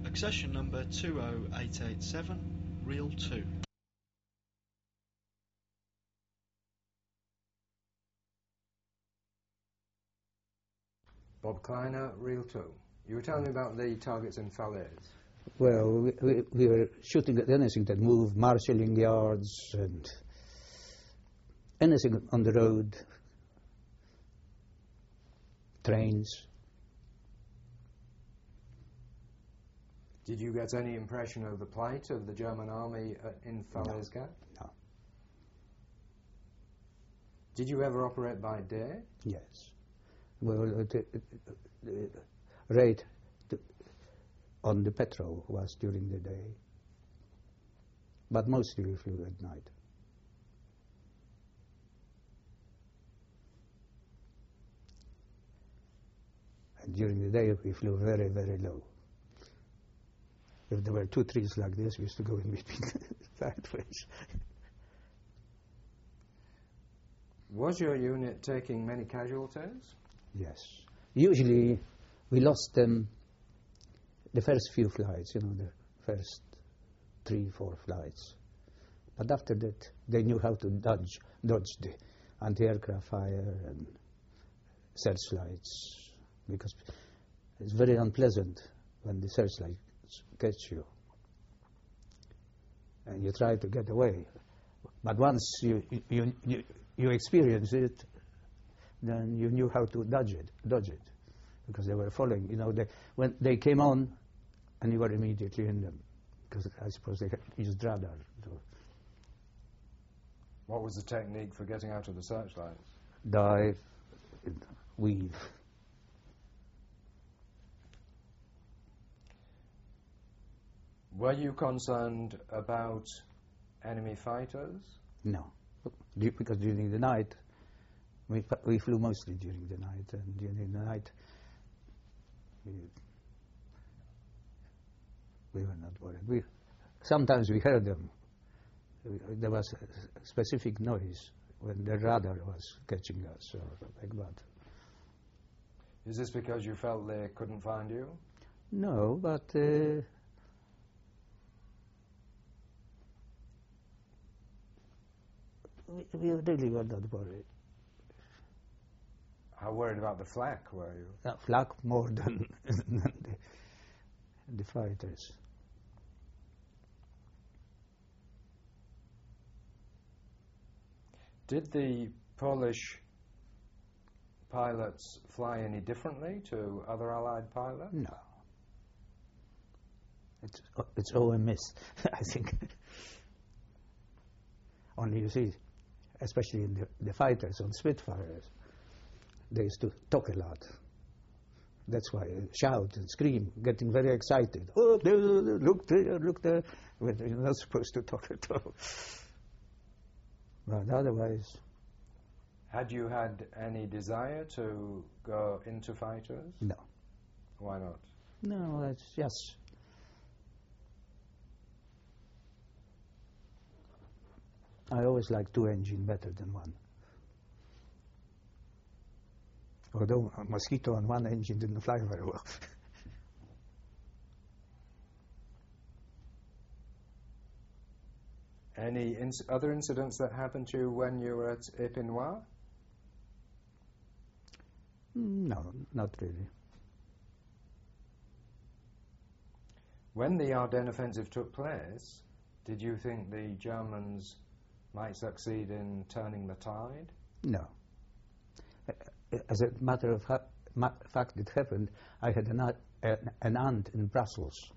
Accession number 20887, reel 2. Bob Kleiner, reel 2. You were telling me about the targets in Falaise. Well, we were shooting at anything that moved, marshalling yards and anything on the road, trains. Did you get any impression of the plight of the German army in Falaise Gap? No. Did you ever operate by day? Yes. Well, the rate on the petrol was during the day, but mostly we flew at night. And during the day we flew very, very low. If there were 2 trees like this, we used to go in between sideways. Was your unit taking many casualties? Yes. Usually we lost them the first few flights, you know, the first 3, 4 flights. But after that, they knew how to dodge the anti-aircraft fire and searchlights, because it's very unpleasant when the searchlights catch you and you try to get away. But once you experience it, then you knew how to dodge it, because they were following. You know, when they came on, and you were immediately in them, because I suppose they used radar. So. What was the technique for getting out of the searchlights? Dive, weave. Were you concerned about enemy fighters? No, because during the night, we flew mostly during the night, and during the night we were not worried. Sometimes we heard them. There was a specific noise when the radar was catching us, or like that. Is this because you felt they couldn't find you? No, but we really were not worried. How worried about the flak were you? Flak more than the fighters. Did the Polish pilots fly any differently to other Allied pilots? No. It's all a miss, I think. Only you see, especially in the fighters on Spitfires, they used to talk a lot. That's why shout and scream, getting very excited. Oh, look there, look there. But you're not supposed to talk at all. But otherwise... Had you had any desire to go into fighters? No. Why not? No, that's just... I always like 2 engines better than 1. Although a Mosquito on 1 engine didn't fly very well. Any other incidents that happened to you when you were at Epinois? No, not really. When the Ardennes offensive took place, did you think the Germans might succeed in turning the tide? No. As a matter of fact, it happened. I had an aunt in Brussels,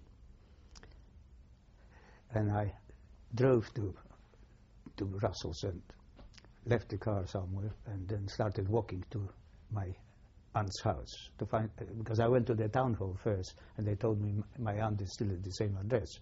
and I drove to Brussels and left the car somewhere, and then started walking to my aunt's house to find, because I went to the town hall first, and they told me my aunt is still at the same address.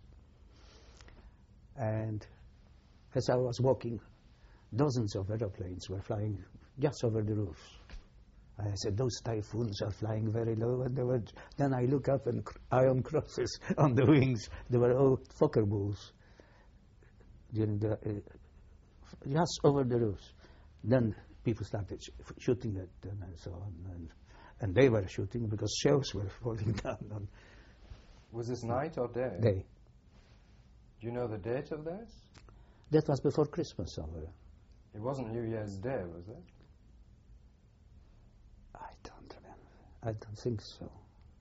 And as I was walking, dozens of aeroplanes were flying just over the roofs. I said, those Typhoons are flying very low, and then I look up and iron crosses on the wings. They were all Fokker bulls during the just over the roofs. Then people started shooting at them and so on, and they were shooting because shells were falling down on. Was this night or day? Day. Do you know the date of this? That was before Christmas somewhere. It wasn't New Year's Day, was it? I don't remember. I don't think so.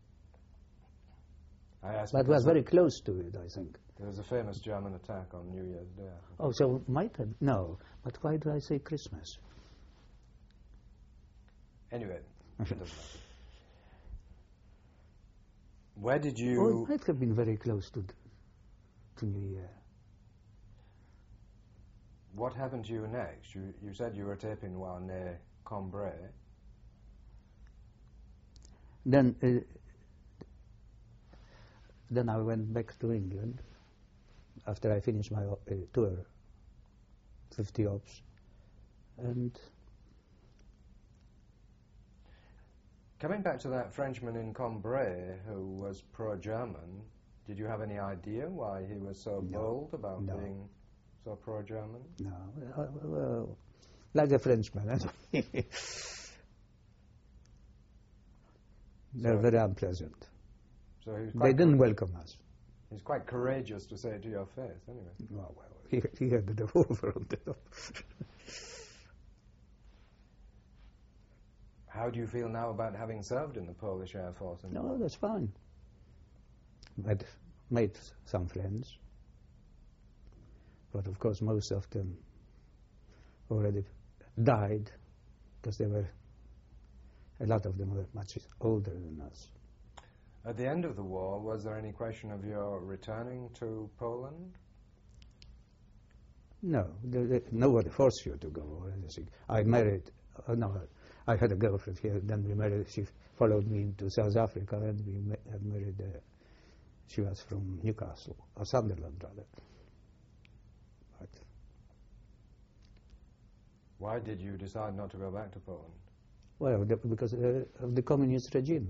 I asked But it was very close to it, I think. there was a famous German attack on New Year's Day. I think. Oh, so might have. No. But why do I say Christmas? Anyway, it doesn't matter. Where did Oh, you... it might have been very close to New Year. What happened to you next? You said you were taping while near Cambrai. Then I went back to England after I finished my tour, 50 ops, and Coming back to that Frenchman in Cambrai who was pro-German, did you have any idea why he was so bold about being so pro-German? no, well, like a Frenchman. They're very unpleasant. So he was They quite didn't welcome us. he's quite courageous to say it to your face, anyway. Oh, well, he had the revolver on the top. How do you feel now about having served in the Polish Air Force? No, that's fine. I'd made some friends, but of course most of them already died because a lot of them were much older than us. At the end of the war, was there any question of your returning to Poland? No, nobody forced you to go or anything. I married, I had a girlfriend here, then we married, she followed me into South Africa, and we had married, she was from Newcastle, or Sunderland rather. But Why did you decide not to go back to Poland? well, because of the communist regime.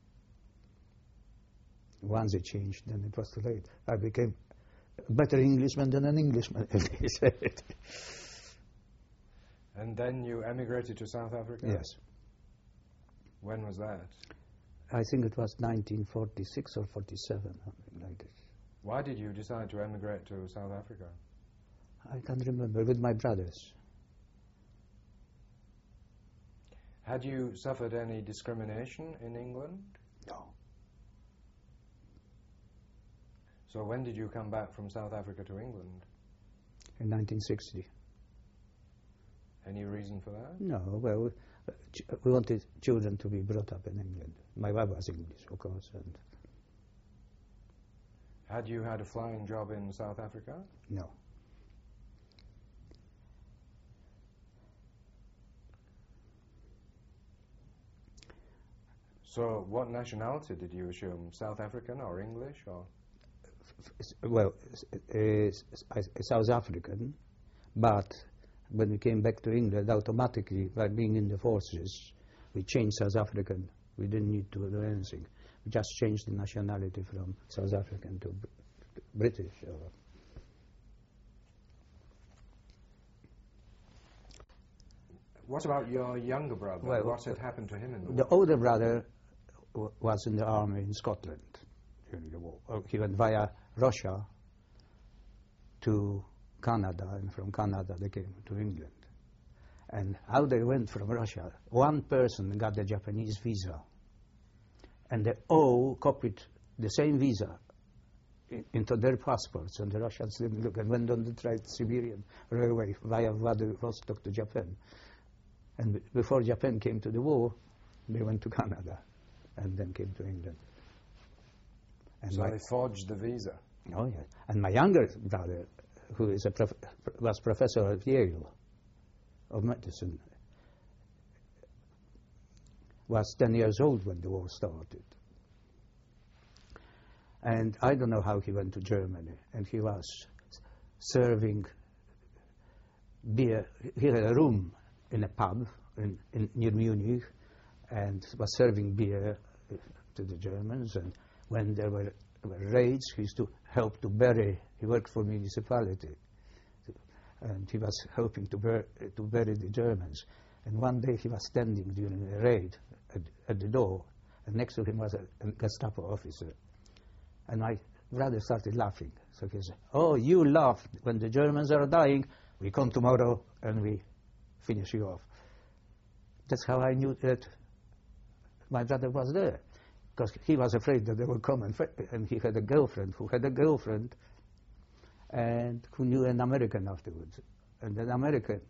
Once it changed, then it was too late. I became a better Englishman than an Englishman, as they said. And then you emigrated to South Africa? Yes. When was that? I think it was 1946 or 47, something like that. Why did you decide to emigrate to South Africa? I can't remember, with my brothers. Had you suffered any discrimination in England? No. So when did you come back from South Africa to England? In 1960. Any reason for that? No, well, we wanted children to be brought up in England. My wife was English, of course, and Had you had a flying job in South Africa? no. So what nationality did you assume? South African or English or? Well, South African, but when we came back to England, automatically, by being in the forces, we changed South African. We didn't need to do anything. We just changed the nationality from South African to British. What about your younger brother? Well, what had happened to him in the The war? older brother was in the army in Scotland during the war. He went via Russia to Canada, and from Canada they came to England. And how they went from Russia, one person got the Japanese visa, and they all copied the same visa into their passports, and the Russians didn't look and went on the Trans-Siberian Railway via Vladivostok to Japan. And before Japan came to the war, they went to Canada and then came to England. And So they forged the visa. oh yeah, and my younger brother, who is was professor at Yale of medicine, was 10 years old when the war started. And I don't know how he went to Germany, and he was serving beer. He had a room in a pub near Munich, and was serving beer to the Germans. And when there were raids, he used to help to bury. He worked for municipality, and he was helping to bury the Germans. And one day he was standing during a raid at the door, and next to him was a Gestapo officer. And my brother started laughing. So he said, "Oh, you laugh when the Germans are dying. We come tomorrow and we finish you off." That's how I knew that my brother was there, because he was afraid that they would come, and he had a girlfriend who had a girlfriend and who knew an American afterwards. And an American,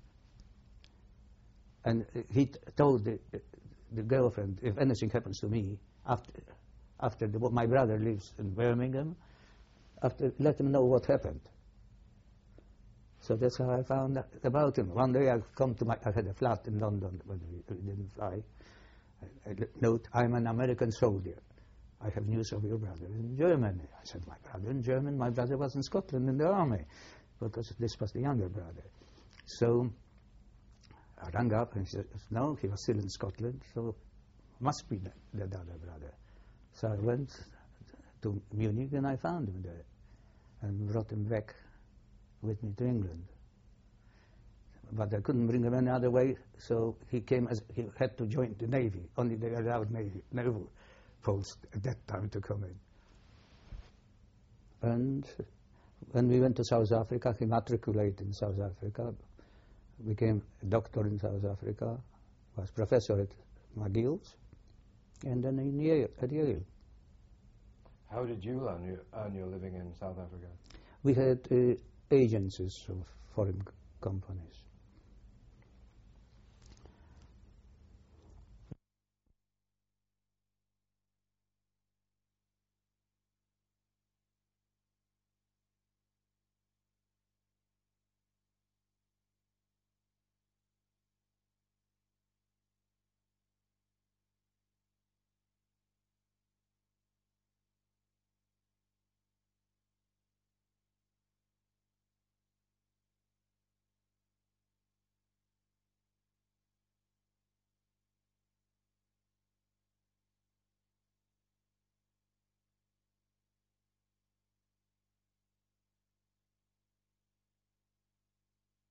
and he told the girlfriend, if anything happens to me, after my brother lives in Birmingham, let him know what happened. So that's how I found out about him. One day I had a flat in London when we didn't fly. I note, "I'm an American soldier. I have news of your brother in Germany." I said, "My brother in Germany?" My brother was in Scotland in the army, because this was the younger brother. So I rang up and he said, no, he was still in Scotland, so must be the other brother. So I went to Munich and I found him there and brought him back with me to England. But I couldn't bring him any other way, so he had to join the Navy. Only they allowed naval posts at that time to come in. And when we went to South Africa, he matriculated in South Africa, became a doctor in South Africa, was professor at McGill's, and then at Yale. How did you earn your living in South Africa? We had agencies of foreign companies.